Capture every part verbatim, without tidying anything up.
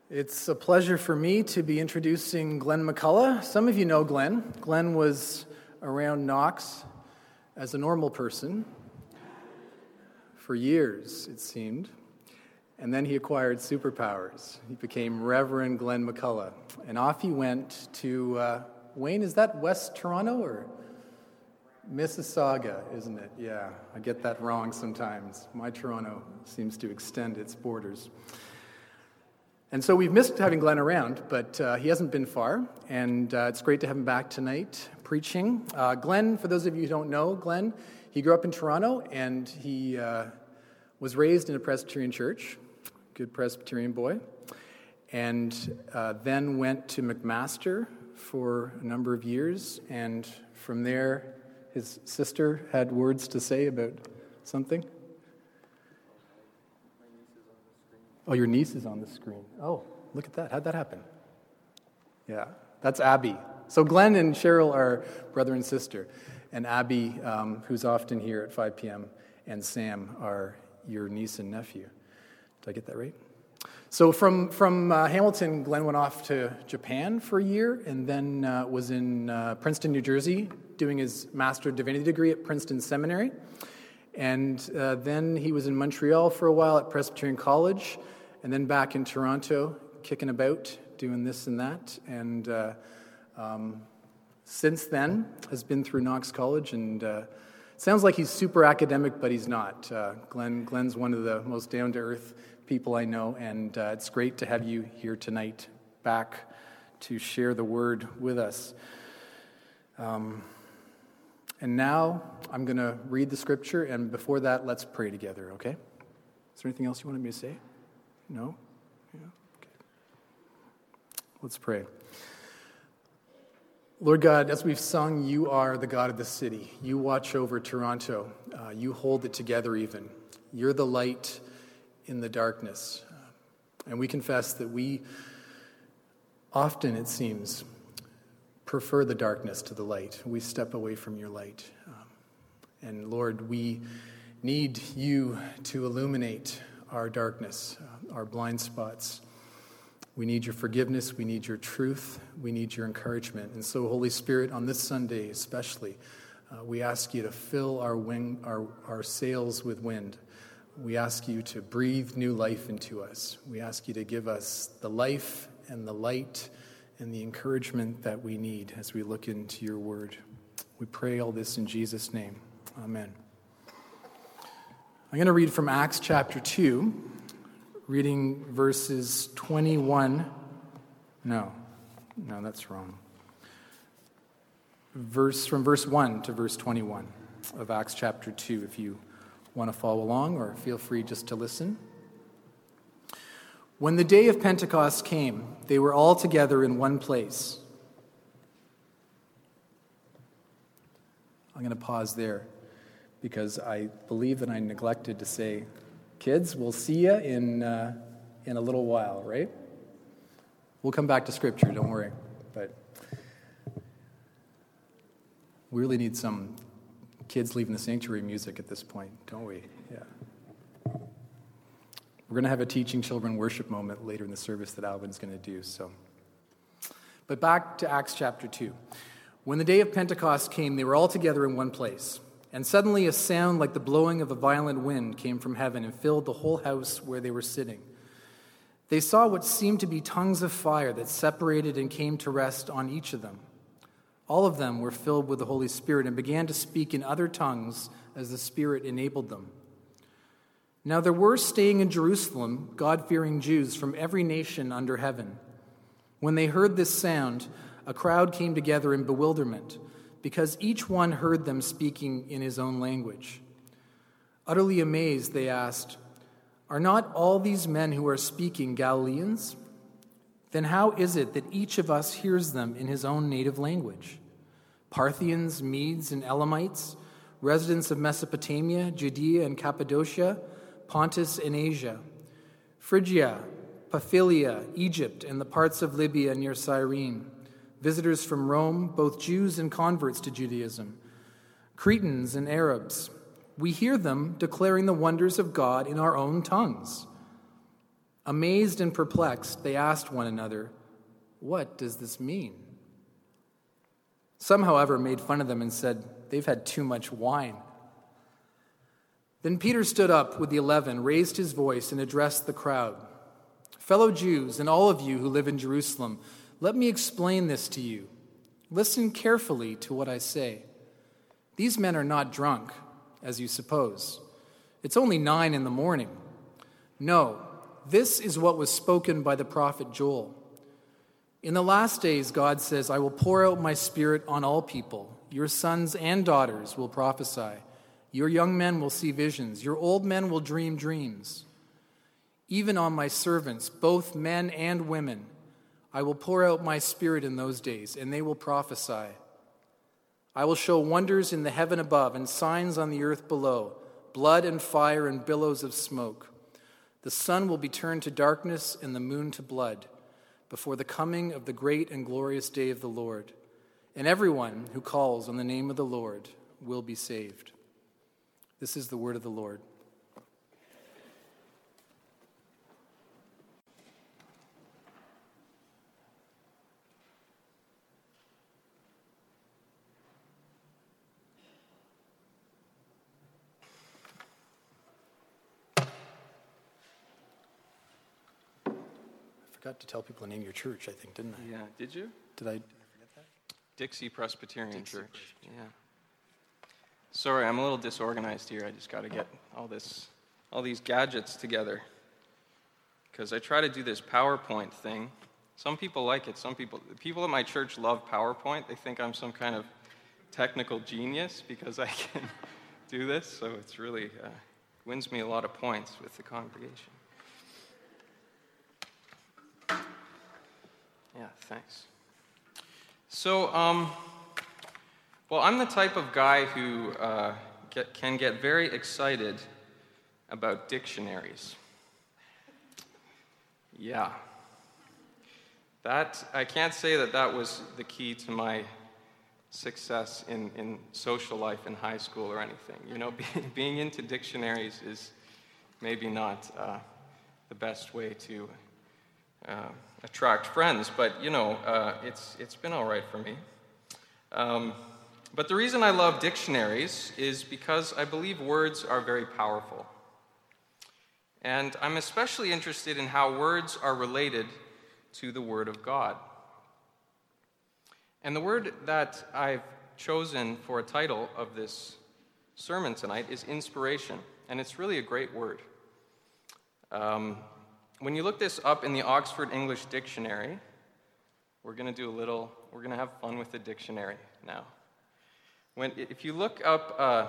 It's a pleasure for me to be introducing Glenn McCullough. Some of you know Glenn. Glenn was around Knox as a normal person for years, it seemed. And then he acquired superpowers. He became Reverend Glenn McCullough. And off he went to, uh, Wayne, is that West Toronto or Mississauga, isn't it? Yeah, I get that wrong sometimes. My Toronto seems to extend its borders. And so we've missed having Glenn around, but uh, he hasn't been far, and uh, it's great to have him back tonight preaching. Uh, Glenn, for those of you who don't know, Glenn, he grew up in Toronto, and he uh, was raised in a Presbyterian church, good Presbyterian boy, and uh, then went to McMaster for a number of years, and from there, his sister had words to say about something. Oh, your niece is on the screen. Oh, look at that. How'd that happen? Yeah, that's Abby. So Glenn and Cheryl are brother and sister. And Abby, um, who's often here at five p.m., and Sam are your niece and nephew. Did I get that right? So from, from uh, Hamilton, Glenn went off to Japan for a year and then uh, was in uh, Princeton, New Jersey, doing his Master of Divinity degree at Princeton Seminary. And uh, then he was in Montreal for a while at Presbyterian College, and then back in Toronto, kicking about, doing this and that. And uh, um, since then, has been through Knox College, and uh, sounds like he's super academic, but he's not. Uh, Glenn, Glenn's one of the most down-to-earth people I know, and uh, it's great to have you here tonight back to share the word with us. Um, and now I'm going to read the scripture, and before that, let's pray together, okay? Is there anything else you wanted me to say? No? Yeah? Okay. Let's pray. Lord God, as we've sung, you are the God of the city. You watch over Toronto. Uh, you hold it together even. You're the light in the darkness. Uh, and we confess that we often, it seems, prefer the darkness to the light. We step away from your light. Um, and Lord, we need you to illuminate our darkness, uh, our blind spots. We need your forgiveness. We need your truth. We need your encouragement. And so, Holy Spirit, on this Sunday especially, uh, we ask you to fill our wing, our, our sails with wind. We ask you to breathe new life into us. We ask you to give us the life and the light and the encouragement that we need as we look into your word. We pray all this in Jesus' name. Amen. I'm going to read from Acts chapter two, reading verses twenty-one. No, no, that's wrong. Verse from verse one to verse twenty-one of Acts chapter two, if you want to follow along, or feel free just to listen. When the day of Pentecost came, they were all together in one place. I'm going to pause there because I believe that I neglected to say, kids, we'll see you in uh, in a little while, right? We'll come back to Scripture, don't worry. But we really need some kids leaving the sanctuary music at this point, don't we? Yeah. We're going to have a teaching children worship moment later in the service that Alvin's going to do. So, but back to Acts chapter two. When the day of Pentecost came, they were all together in one place. And suddenly a sound like the blowing of a violent wind came from heaven and filled the whole house where they were sitting. They saw what seemed to be tongues of fire that separated and came to rest on each of them. All of them were filled with the Holy Spirit and began to speak in other tongues as the Spirit enabled them. Now there were staying in Jerusalem God-fearing Jews from every nation under heaven. When they heard this sound, a crowd came together in bewilderment, because each one heard them speaking in his own language. Utterly amazed, they asked, "Are not all these men who are speaking Galileans? Then how is it that each of us hears them in his own native language? Parthians, Medes, and Elamites, residents of Mesopotamia, Judea and Cappadocia, Pontus and Asia, Phrygia, Pamphylia, Egypt, and the parts of Libya near Cyrene, visitors from Rome, both Jews and converts to Judaism, Cretans and Arabs. We hear them declaring the wonders of God in our own tongues." Amazed and perplexed, they asked one another, "What does this mean?" Some, however, made fun of them and said, "They've had too much wine." Then Peter stood up with the eleven, raised his voice, and addressed the crowd. "Fellow Jews, and all of you who live in Jerusalem, let me explain this to you. Listen carefully to what I say. These men are not drunk, as you suppose. It's only nine in the morning. No, this is what was spoken by the prophet Joel. In the last days, God says, I will pour out my Spirit on all people. Your sons and daughters will prophesy. Your young men will see visions. Your old men will dream dreams. Even on my servants, both men and women, I will pour out my Spirit in those days, and they will prophesy. I will show wonders in the heaven above and signs on the earth below, blood and fire and billows of smoke. The sun will be turned to darkness and the moon to blood before the coming of the great and glorious day of the Lord. And everyone who calls on the name of the Lord will be saved." This is the word of the Lord. I forgot to tell people to name your church, I think, didn't I? Yeah, did you? Did I, did I forget that? Dixie Presbyterian Dixie Church. Presbyterian. Yeah. Sorry, I'm a little disorganized here. I just got to get all this, all these gadgets together, because I try to do this PowerPoint thing. Some people like it. Some people, the people at my church love PowerPoint. They think I'm some kind of technical genius because I can do this. So it's really uh, wins me a lot of points with the congregation. Yeah, thanks. So, um, well, I'm the type of guy who uh, get, can get very excited about dictionaries. Yeah. That, I can't say that that was the key to my success in, in social life in high school or anything. You know, being, being into dictionaries is maybe not uh, the best way to uh, attract friends, but, you know, uh, it's it's been all right for me. Um, but the reason I love dictionaries is because I believe words are very powerful. And I'm especially interested in how words are related to the Word of God. And the word that I've chosen for a title of this sermon tonight is inspiration, and it's really a great word. Um, when you look this up in the Oxford English Dictionary, we're going to do a little, we're going to have fun with the dictionary now. When, if you look up, uh,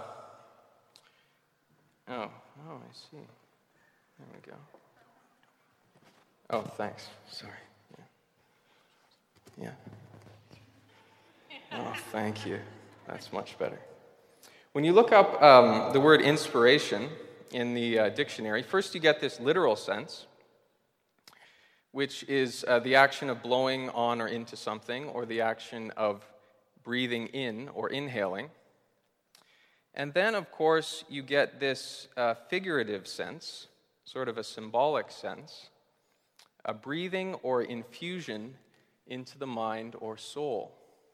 oh, oh, I see. There we go. Oh, thanks. Sorry. Yeah. Yeah. Oh, thank you. That's much better. When you look up um, the word inspiration in the uh, dictionary, first you get this literal sense, which is uh, the action of blowing on or into something, or the action of breathing in or inhaling. And then, of course, you get this uh, figurative sense, sort of a symbolic sense, a breathing or infusion into the mind or soul.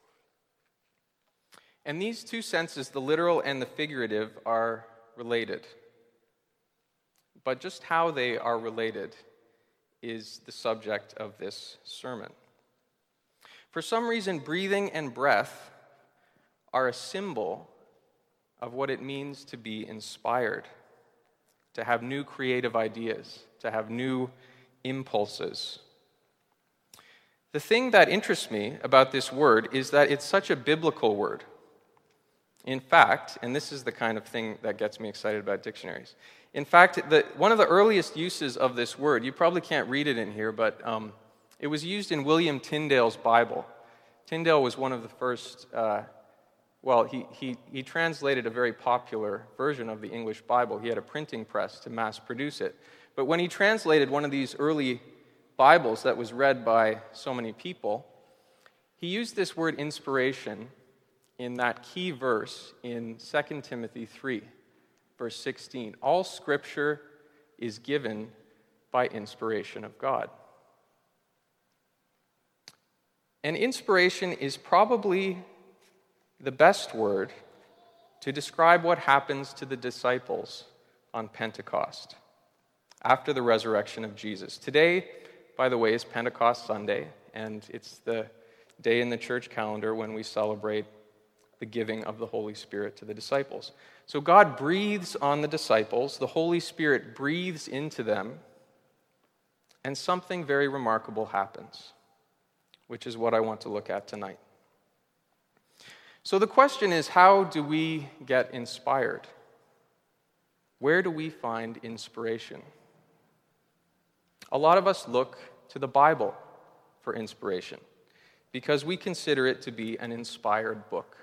And these two senses, the literal and the figurative, are related. But just how they are related is the subject of this sermon. For some reason, breathing and breath are a symbol of what it means to be inspired, to have new creative ideas, to have new impulses. The thing that interests me about this word is that it's such a biblical word. In fact, and this is the kind of thing that gets me excited about dictionaries. In fact, the, one of the earliest uses of this word, you probably can't read it in here, but um, it was used in William Tyndale's Bible. Tyndale was one of the first, uh, well, he, he, he translated a very popular version of the English Bible. He had a printing press to mass produce it. But when he translated one of these early Bibles that was read by so many people, he used this word inspiration in that key verse in Second Timothy three, verse sixteen. All Scripture is given by inspiration of God. And inspiration is probably the best word to describe what happens to the disciples on Pentecost, after the resurrection of Jesus. Today, by the way, is Pentecost Sunday, and it's the day in the church calendar when we celebrate the giving of the Holy Spirit to the disciples. So God breathes on the disciples, the Holy Spirit breathes into them, and something very remarkable happens, which is what I want to look at tonight. So the question is, how do we get inspired? Where do we find inspiration? A lot of us look to the Bible for inspiration because we consider it to be an inspired book.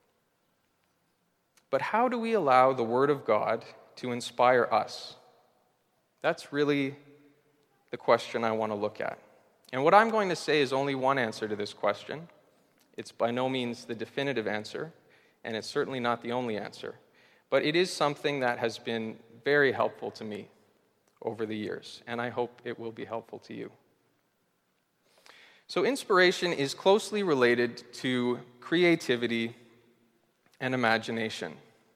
But how do we allow the Word of God to inspire us? That's really the question I want to look at. And what I'm going to say is only one answer to this question. It's by no means the definitive answer, and it's certainly not the only answer. But it is something that has been very helpful to me over the years, and I hope it will be helpful to you. So inspiration is closely related to creativity and imagination.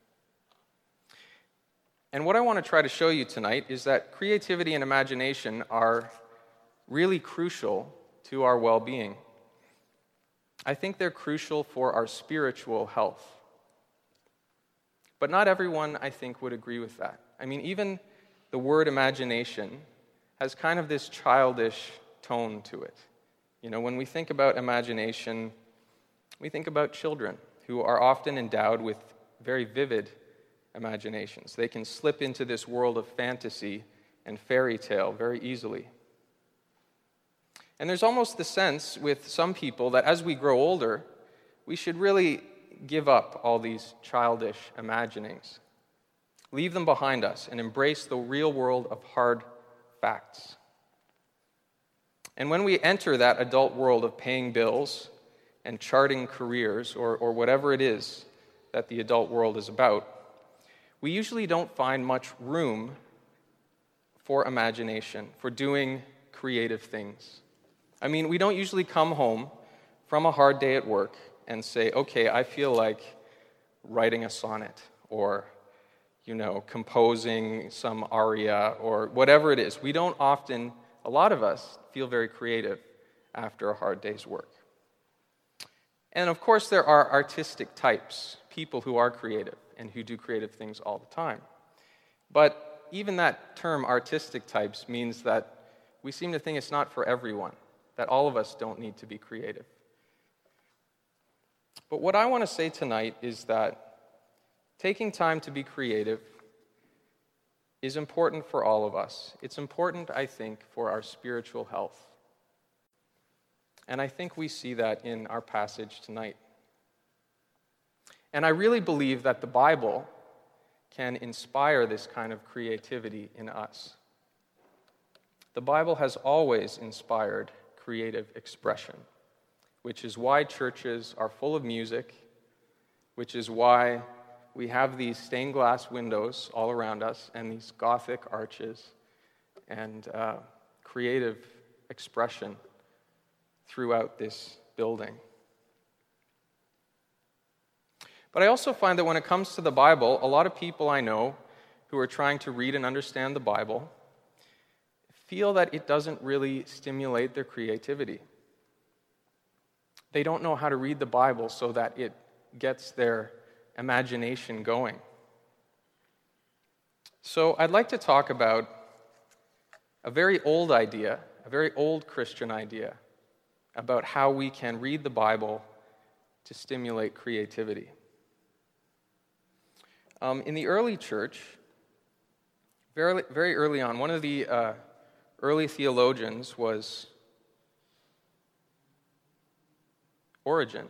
And what I want to try to show you tonight is that creativity and imagination are really crucial to our well-being. I think they're crucial for our spiritual health. But not everyone, I think, would agree with that. I mean, even the word imagination has kind of this childish tone to it. You know, when we think about imagination, we think about children who are often endowed with very vivid imaginations. They can slip into this world of fantasy and fairy tale very easily. And there's almost the sense with some people that as we grow older, we should really give up all these childish imaginings. Leave them behind us and embrace the real world of hard facts. And when we enter that adult world of paying bills and charting careers, or, or whatever it is that the adult world is about, we usually don't find much room for imagination, for doing creative things. I mean, we don't usually come home from a hard day at work and say, okay, I feel like writing a sonnet or, you know, composing some aria or whatever it is. We don't often, a lot of us, feel very creative after a hard day's work. And of course, there are artistic types, people who are creative and who do creative things all the time. But even that term, artistic types, means that we seem to think it's not for everyone, that all of us don't need to be creative. But what I want to say tonight is that taking time to be creative is important for all of us. It's important, I think, for our spiritual health. And I think we see that in our passage tonight. And I really believe that the Bible can inspire this kind of creativity in us. The Bible has always inspired creative expression, which is why churches are full of music, which is why we have these stained glass windows all around us and these Gothic arches and uh, creative expression throughout this building. But I also find that when it comes to the Bible, a lot of people I know who are trying to read and understand the Bible feel that it doesn't really stimulate their creativity. They don't know how to read the Bible so that it gets their imagination going. So I'd like to talk about a very old idea, a very old Christian idea, about how we can read the Bible to stimulate creativity. Um, in the early church, very, very early on, one of the uh, early theologians was Origen.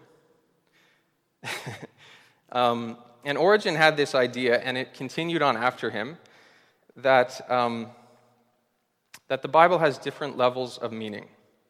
um, and Origen had this idea, and it continued on after him, that, um, that the Bible has different levels of meaning.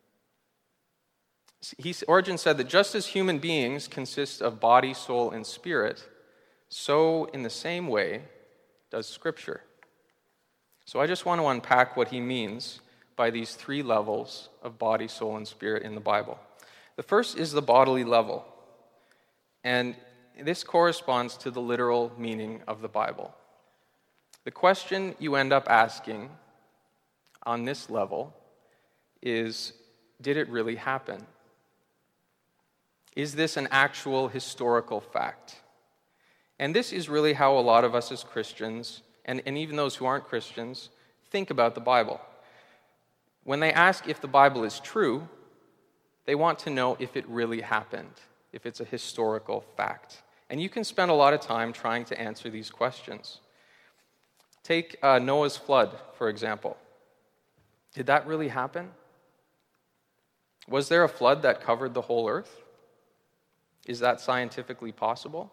He, Origen said that just as human beings consist of body, soul, and spirit, so in the same way does Scripture. So I just want to unpack what he means by these three levels of body, soul, and spirit in the Bible. The first is the bodily level, and this corresponds to the literal meaning of the Bible. The question you end up asking on this level is, did it really happen? Is this an actual historical fact? And this is really how a lot of us as Christians, and, and even those who aren't Christians, think about the Bible. When they ask if the Bible is true, they want to know if it really happened, if it's a historical fact. And you can spend a lot of time trying to answer these questions. Take uh, Noah's flood, for example. Did that really happen? Was there a flood that covered the whole earth? Is that scientifically possible?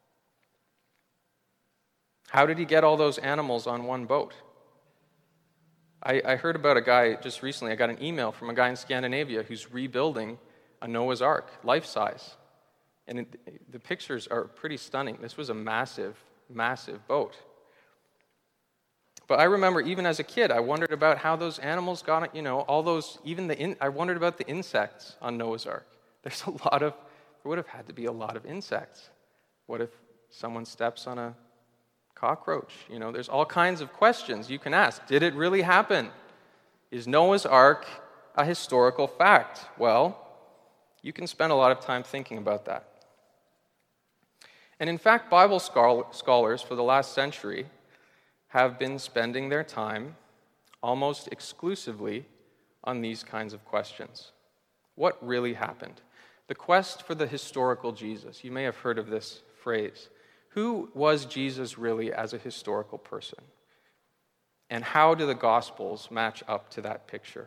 How did he get all those animals on one boat? I, I heard about a guy just recently, I got an email from a guy in Scandinavia who's rebuilding a Noah's Ark, life-size. And it, the pictures are pretty stunning. This was a massive, massive boat. But I remember even as a kid, I wondered about how those animals got, you know, all those, even the, in, I wondered about the insects on Noah's Ark. There's a lot of, there would have had to be a lot of insects. What if someone steps on a cockroach? You know, there's all kinds of questions you can ask. Did it really happen? Is Noah's Ark a historical fact? Well, you can spend a lot of time thinking about that. And in fact, Bible scholars for the last century have been spending their time almost exclusively on these kinds of questions. What really happened? The quest for the historical Jesus. You may have heard of this phrase. Who was Jesus really as a historical person? And how do the Gospels match up to that picture?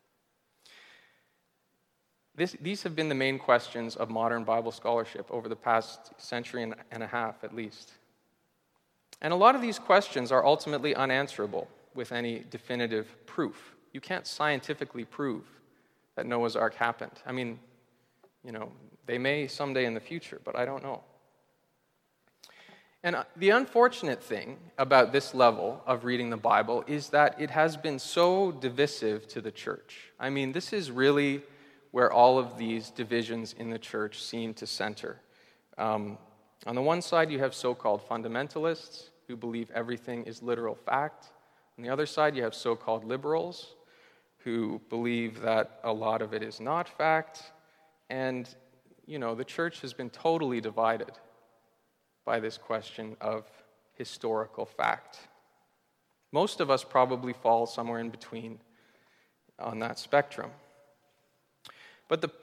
This, these have been the main questions of modern Bible scholarship over the past century and, and a half, at least. And a lot of these questions are ultimately unanswerable with any definitive proof. You can't scientifically prove that Noah's Ark happened. I mean, you know, they may someday in the future, but I don't know. And the unfortunate thing about this level of reading the Bible is that it has been so divisive to the church. I mean, this is really where all of these divisions in the church seem to center. Um, on the one side, you have so-called fundamentalists who believe everything is literal fact. On the other side, you have so-called liberals who believe that a lot of it is not fact. And, you know, the church has been totally divided by this question of historical fact. Most of us probably fall somewhere in between on that spectrum. But the,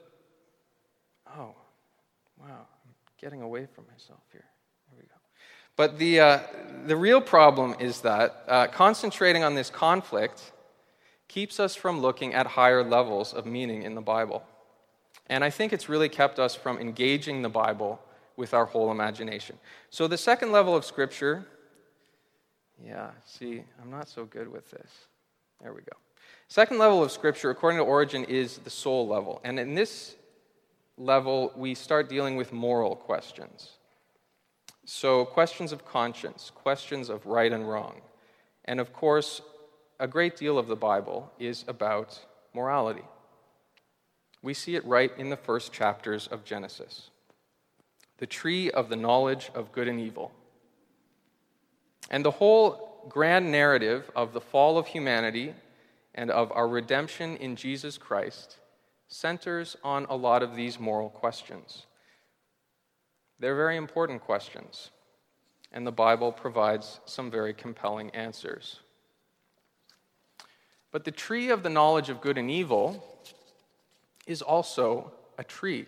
oh, wow, I'm getting away from myself here. There we go. But the, uh, the real problem is that uh, concentrating on this conflict keeps us from looking at higher levels of meaning in the Bible. And I think it's really kept us from engaging the Bible with our whole imagination. So the second level of Scripture, yeah, see, I'm not so good with this. There we go. Second level of Scripture, according to Origen, is the soul level. And in this level, we start dealing with moral questions. So questions of conscience, questions of right and wrong. And of course, a great deal of the Bible is about morality. We see it right in the first chapters of Genesis. The tree of the knowledge of good and evil. And the whole grand narrative of the fall of humanity and of our redemption in Jesus Christ centers on a lot of these moral questions. They're very important questions, and the Bible provides some very compelling answers. But the tree of the knowledge of good and evil is also a tree.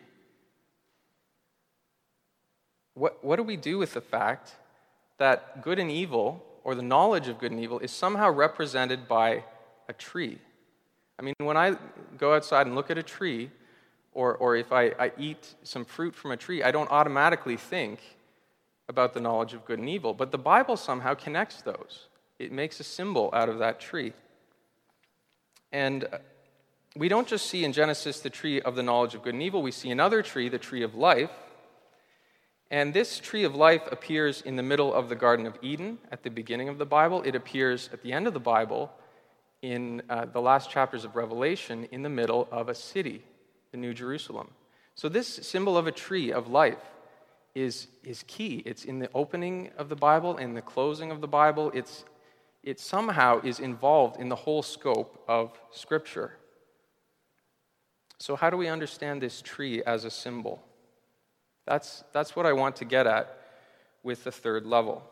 What, what do we do with the fact that good and evil, or the knowledge of good and evil, is somehow represented by a tree? I mean, when I go outside and look at a tree, or, or if I, I eat some fruit from a tree, I don't automatically think about the knowledge of good and evil. But the Bible somehow connects those. It makes a symbol out of that tree. And we don't just see in Genesis the tree of the knowledge of good and evil. We see another tree, the tree of life. And this tree of life appears in the middle of the Garden of Eden at the beginning of the Bible. It appears at the end of the Bible in uh, the last chapters of Revelation in the middle of a city, the New Jerusalem. So this symbol of a tree of life is, is key. It's in the opening of the Bible, in the closing of the Bible. It's, it somehow is involved in the whole scope of Scripture. So how do we understand this tree as a symbol? That's, that's what I want to get at with the third level,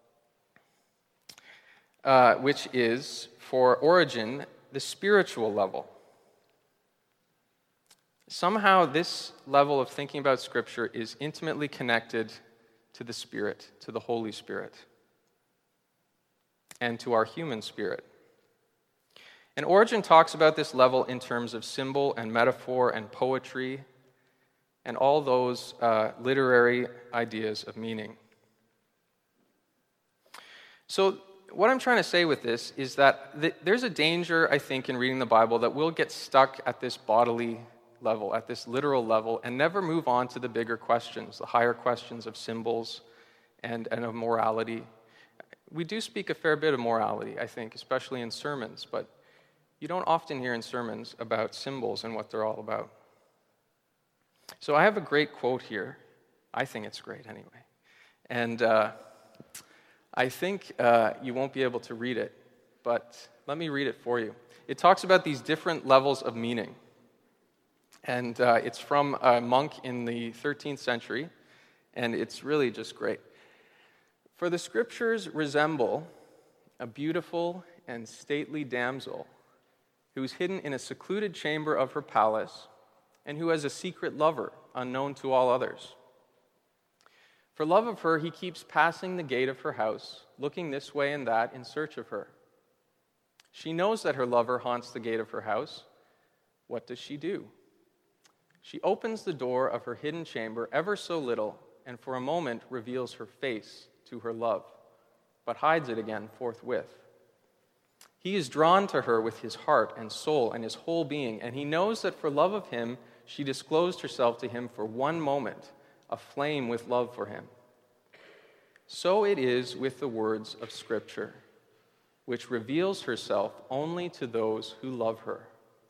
uh, which is, for Origen, the spiritual level. Somehow this level of thinking about Scripture is intimately connected to the Spirit, to the Holy Spirit, and to our human spirit. And Origen talks about this level in terms of symbol and metaphor and poetry and all those uh, literary ideas of meaning. So what I'm trying to say with this is that th- there's a danger, I think, in reading the Bible that we'll get stuck at this bodily level, at this literal level, and never move on to the bigger questions, the higher questions of symbols and, and of morality. We do speak a fair bit of morality, I think, especially in sermons, but you don't often hear in sermons about symbols and what they're all about. So I have a great quote here. I think it's great anyway. And uh, I think uh, you won't be able to read it, but let me read it for you. It talks about these different levels of meaning. And uh, it's from a monk in the thirteenth century, and it's really just great. For the Scriptures resemble a beautiful and stately damsel who is hidden in a secluded chamber of her palace and who has a secret lover unknown to all others. For love of her, he keeps passing the gate of her house, looking this way and that in search of her. She knows that her lover haunts the gate of her house. What does she do? She opens the door of her hidden chamber ever so little, and for a moment reveals her face to her love, but hides it again forthwith. He is drawn to her with his heart and soul and his whole being, and he knows that for love of him, she disclosed herself to him for one moment, aflame with love for him. So it is with the words of Scripture, which reveals herself only to those who love her.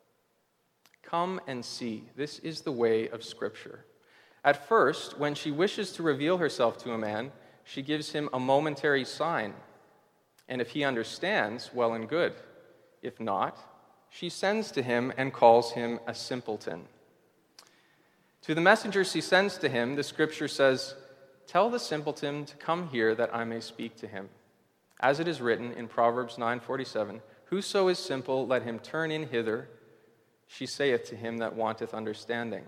Come and see, this is the way of Scripture. At first, when she wishes to reveal herself to a man, she gives him a momentary sign. And if he understands, well and good. If not, she sends to him and calls him a simpleton. To the messenger she sends to him, the Scripture says, "Tell the simpleton to come here that I may speak to him." As it is written in Proverbs nine forty-seven, "Whoso is simple, let him turn in hither. She saith to him that wanteth understanding."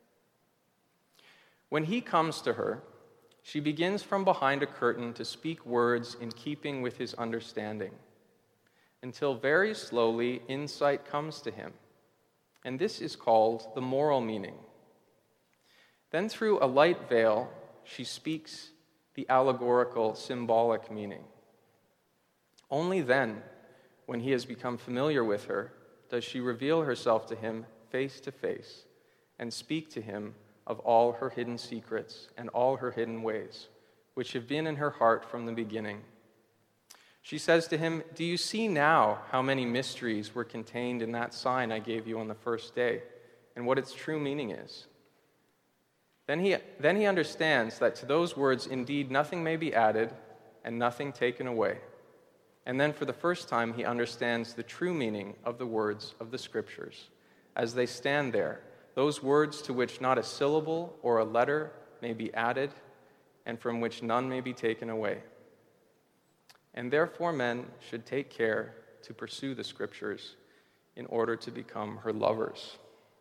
When he comes to her, she begins from behind a curtain to speak words in keeping with his understanding, until very slowly insight comes to him. And this is called the moral meaning. Then through a light veil, she speaks the allegorical, symbolic meaning. Only then, when he has become familiar with her, does she reveal herself to him face to face and speak to him of all her hidden secrets and all her hidden ways, which have been in her heart from the beginning. She says to him, "Do you see now how many mysteries were contained in that sign I gave you on the first day, and what its true meaning is?" Then he, then he understands that to those words indeed nothing may be added and nothing taken away. And then for the first time he understands the true meaning of the words of the Scriptures as they stand there, those words to which not a syllable or a letter may be added and from which none may be taken away. And therefore men should take care to pursue the Scriptures in order to become her lovers.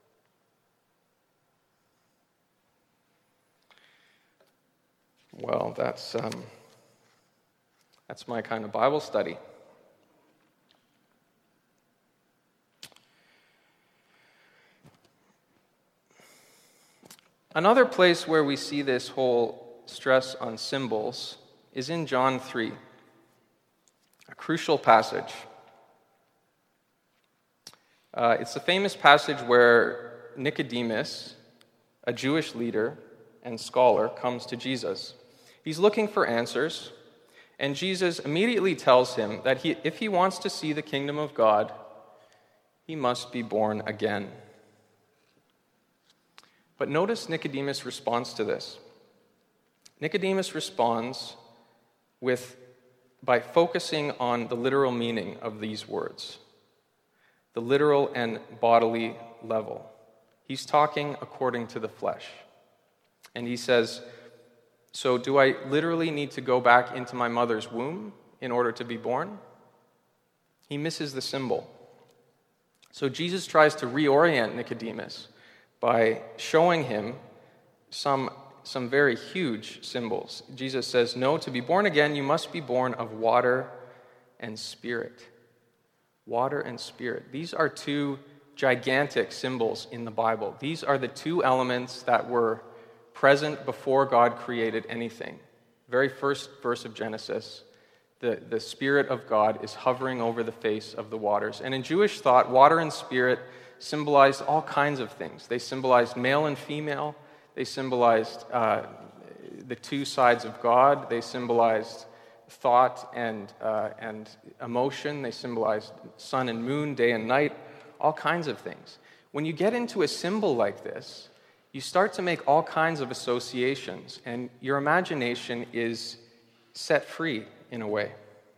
Well, that's um, that's my kind of Bible study. Another place where we see this whole stress on symbols is in John three, a crucial passage. Uh, it's the famous passage where Nicodemus, a Jewish leader, and scholar, comes to Jesus. He's looking for answers, and Jesus immediately tells him that he, if he wants to see the kingdom of God, he must be born again. But notice Nicodemus' response to this. Nicodemus responds with by focusing on the literal meaning of these words, the literal and bodily level. He's talking according to the flesh. And he says, so do I literally need to go back into my mother's womb in order to be born? He misses the symbol. So Jesus tries to reorient Nicodemus by showing him some, some very huge symbols. Jesus says, no, to be born again, you must be born of water and spirit. Water and spirit. These are two gigantic symbols in the Bible. These are the two elements that were present before God created anything. Very first verse of Genesis, the, the Spirit of God is hovering over the face of the waters. And in Jewish thought, water and spirit symbolized all kinds of things. They symbolized male and female. They symbolized uh, the two sides of God. They symbolized thought and, uh, and emotion. They symbolized sun and moon, day and night, all kinds of things. When you get into a symbol like this, you start to make all kinds of associations, and your imagination is set free in a way.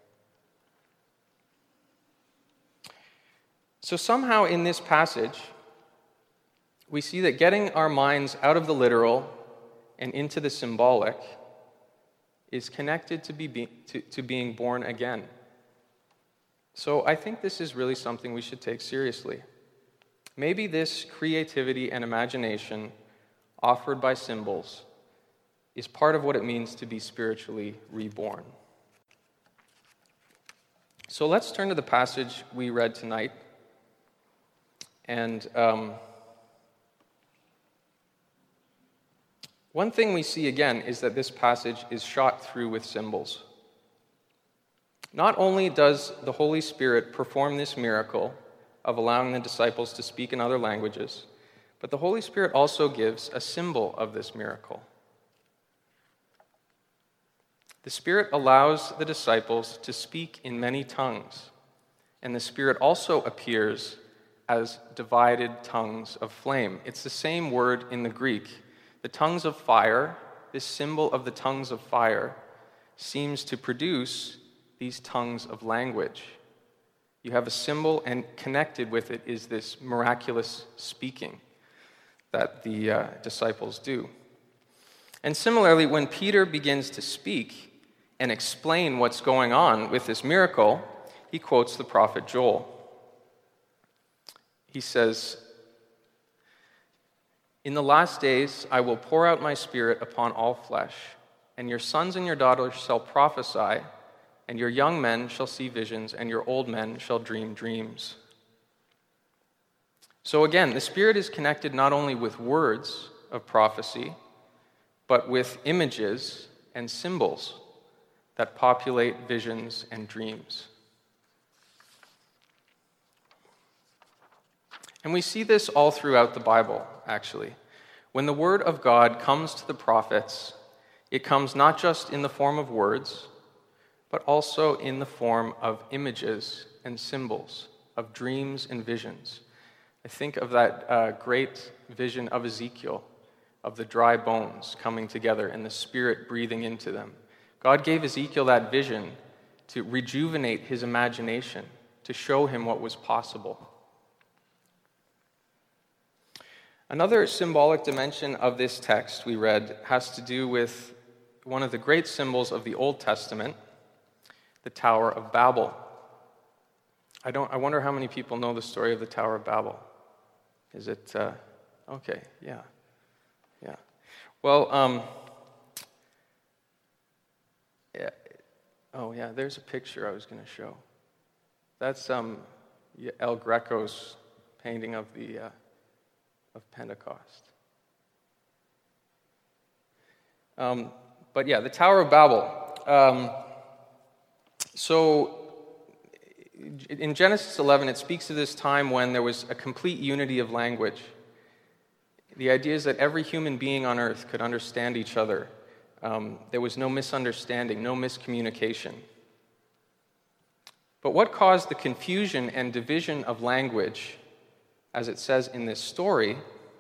So somehow in this passage, we see that getting our minds out of the literal and into the symbolic is connected to, be, to, to being born again. So I think this is really something we should take seriously. Maybe this creativity and imagination offered by symbols is part of what it means to be spiritually reborn. So let's turn to the passage we read tonight. And um, one thing we see again is that this passage is shot through with symbols. Not only does the Holy Spirit perform this miracle of allowing the disciples to speak in other languages, but the Holy Spirit also gives a symbol of this miracle. The Spirit allows the disciples to speak in many tongues, and the Spirit also appears as divided tongues of flame. It's the same word in the Greek. The tongues of fire, this symbol of the tongues of fire, seems to produce these tongues of language. You have a symbol, and connected with it is this miraculous speaking that the uh, disciples do. And similarly, when Peter begins to speak and explain what's going on with this miracle, he quotes the prophet Joel. He says, "In the last days I will pour out my Spirit upon all flesh, and your sons and your daughters shall prophesy, and your young men shall see visions, and your old men shall dream dreams." So again, the Spirit is connected not only with words of prophecy, but with images and symbols that populate visions and dreams. And we see this all throughout the Bible, actually. When the Word of God comes to the prophets, it comes not just in the form of words, but also in the form of images and symbols, of dreams and visions. I think of that uh, great vision of Ezekiel, of the dry bones coming together and the Spirit breathing into them. God gave Ezekiel that vision to rejuvenate his imagination, to show him what was possible. Another symbolic dimension of this text we read has to do with one of the great symbols of the Old Testament, the Tower of Babel. I don't. I wonder how many people know the story of the Tower of Babel. Is it, uh, okay, yeah, yeah. Well, um, yeah, oh yeah, there's a picture I was going to show. That's um, El Greco's painting of the uh, of Pentecost. Um, but yeah, the Tower of Babel. Um, so in Genesis eleven, it speaks of this time when there was a complete unity of language. The idea is that every human being on earth could understand each other. Um, there was no misunderstanding, no miscommunication. But what caused the confusion and division of language, as it says in this story,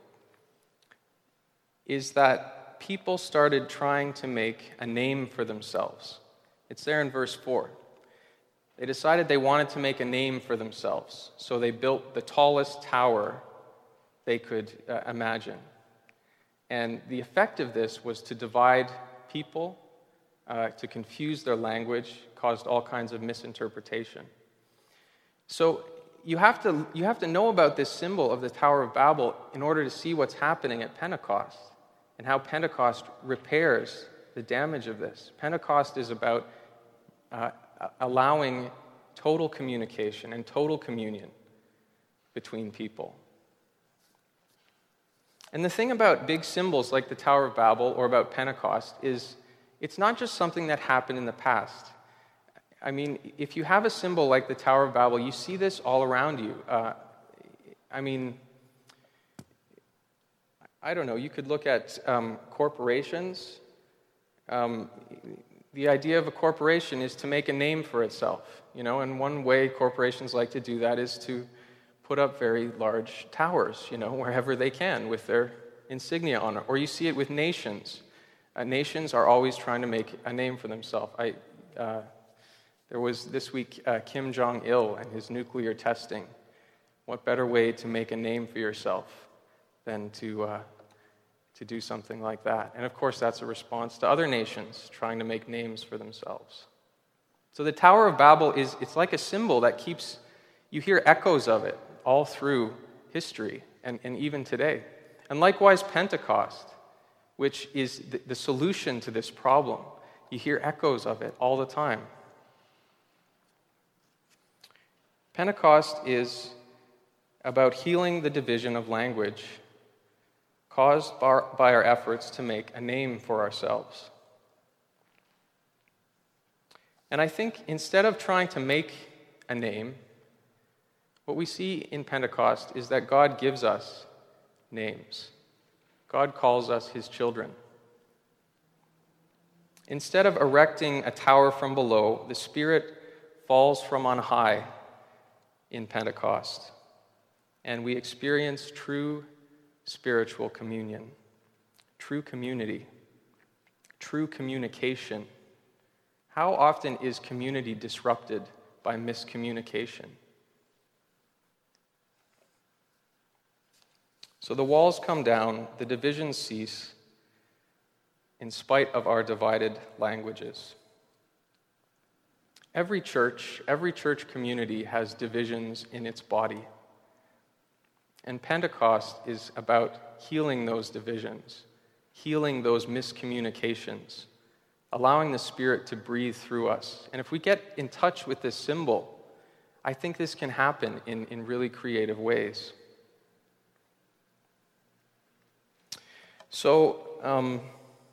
is that people started trying to make a name for themselves. It's there in verse four. They decided they wanted to make a name for themselves, so they built the tallest tower they could uh, imagine. And the effect of this was to divide people, uh, to confuse their language, caused all kinds of misinterpretation. So you have to you have to know about this symbol of the Tower of Babel in order to see what's happening at Pentecost and how Pentecost repairs the damage of this. Pentecost is about uh, allowing total communication and total communion between people. And the thing about big symbols like the Tower of Babel or about Pentecost is it's not just something that happened in the past. I mean, if you have a symbol like the Tower of Babel, you see this all around you. Uh, I mean, I don't know, you could look at um, corporations. Um, the idea of a corporation is to make a name for itself, you know, and one way corporations like to do that is to put up very large towers, you know, wherever they can with their insignia on it. Or you see it with nations. Uh, nations are always trying to make a name for themselves. I, uh, there was this week uh, Kim Jong-il and his nuclear testing. What better way to make a name for yourself than to uh, to do something like that? And of course, that's a response to other nations trying to make names for themselves. So the Tower of Babel is it's like a symbol that keeps, you hear echoes of it all through history and, and even today. And likewise, Pentecost, which is the, the solution to this problem. You hear echoes of it all the time. Pentecost is about healing the division of language caused by our efforts to make a name for ourselves. And I think instead of trying to make a name, what we see in Pentecost is that God gives us names. God calls us his children. Instead of erecting a tower from below, the Spirit falls from on high in Pentecost, and we experience true spiritual communion, true community, true communication. How often is community disrupted by miscommunication? So the walls come down, the divisions cease, in spite of our divided languages. Every church, every church community has divisions in its body. And Pentecost is about healing those divisions, healing those miscommunications, allowing the Spirit to breathe through us. And if we get in touch with this symbol, I think this can happen in, in really creative ways. So, um,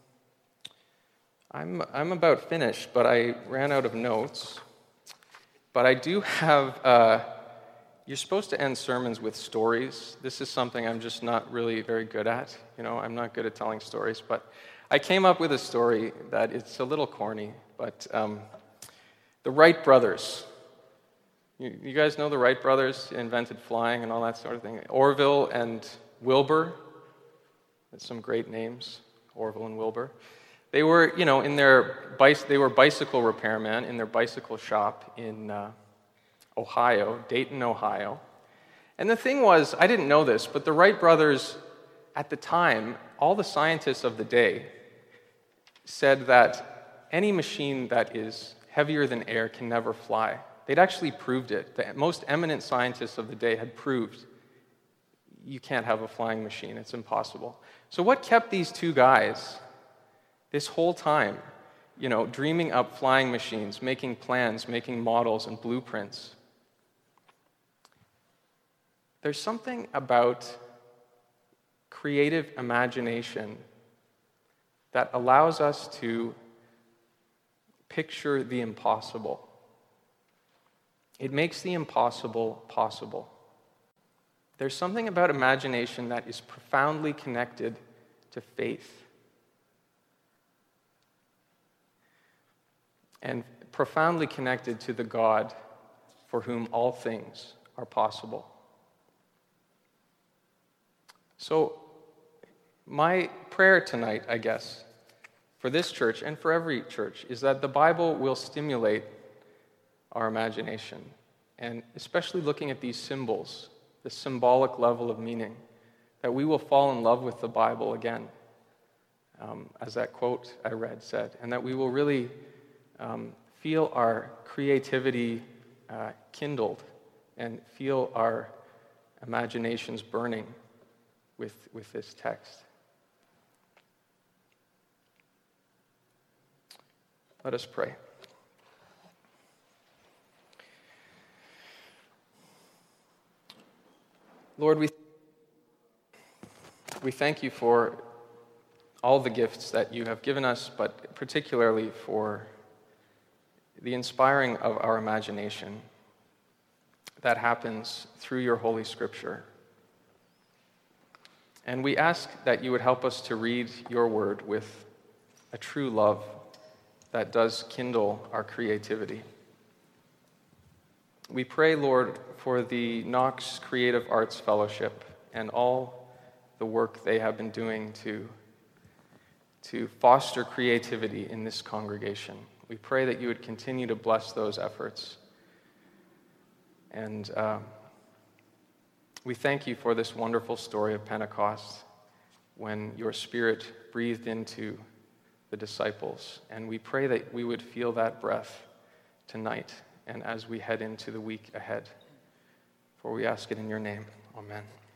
I'm I'm about finished, but I ran out of notes. But I do have, uh, you're supposed to end sermons with stories. This is something I'm just not really very good at. You know, I'm not good at telling stories, but I came up with a story that it's a little corny, but um, the Wright brothers. You, you guys know the Wright brothers invented flying and all that sort of thing. Orville and Wilbur. That's some great names, Orville and Wilbur. They were, you know, in their bicy- they were bicycle repairmen in their bicycle shop in uh, Ohio, Dayton, Ohio. And the thing was, I didn't know this, but the Wright brothers, at the time, all the scientists of the day said that any machine that is heavier than air can never fly. They'd actually proved it. The most eminent scientists of the day had proved you can't have a flying machine. It's impossible. So what kept these two guys this whole time, you know, dreaming up flying machines, making plans, making models and blueprints? There's something about creative imagination that allows us to picture the impossible. It makes the impossible possible. There's something about imagination that is profoundly connected to faith. And profoundly connected to the God for whom all things are possible. So, my prayer tonight, I guess, for this church and for every church, is that the Bible will stimulate our imagination, and especially looking at these symbols, the symbolic level of meaning, that we will fall in love with the Bible again, um, as that quote I read said, and that we will really um, feel our creativity uh, kindled and feel our imaginations burning with, with this text. Let us pray. Lord, we, we thank you for all the gifts that you have given us, but particularly for the inspiring of our imagination that happens through your Holy Scripture. And we ask that you would help us to read your word with a true love that does kindle our creativity. We pray, Lord, for the Knox Creative Arts Fellowship and all the work they have been doing to, to foster creativity in this congregation. We pray that you would continue to bless those efforts. And uh, we thank you for this wonderful story of Pentecost when your Spirit breathed into the disciples. And we pray that we would feel that breath tonight and as we head into the week ahead. For we ask it in your name. Amen.